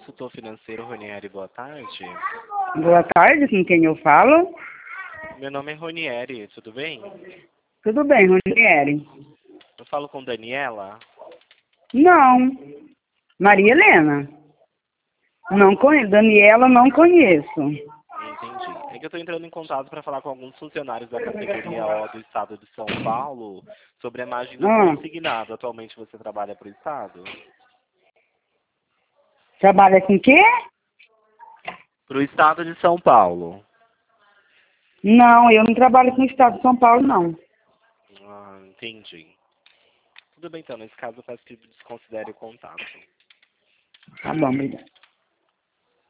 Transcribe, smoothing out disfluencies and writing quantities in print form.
consultor financeiro Ronieri, boa tarde. Boa tarde, com quem eu falo? Meu nome é Ronieri, tudo bem? Tudo bem, Ronieri? Eu falo com Daniela? Não. Maria Helena? Não conheço. Daniela, não conheço. Entendi. É que eu estou entrando em contato para falar com alguns funcionários da categoria O do Estado de São Paulo sobre a imagem consignado. Atualmente você trabalha para o Estado? Trabalha com quê? Para o Estado de São Paulo. Não, eu não trabalho com o Estado de São Paulo, não. Ah, entendi. Tudo bem, então. Nesse caso, eu peço que desconsidere o contato. Tá bom, obrigada.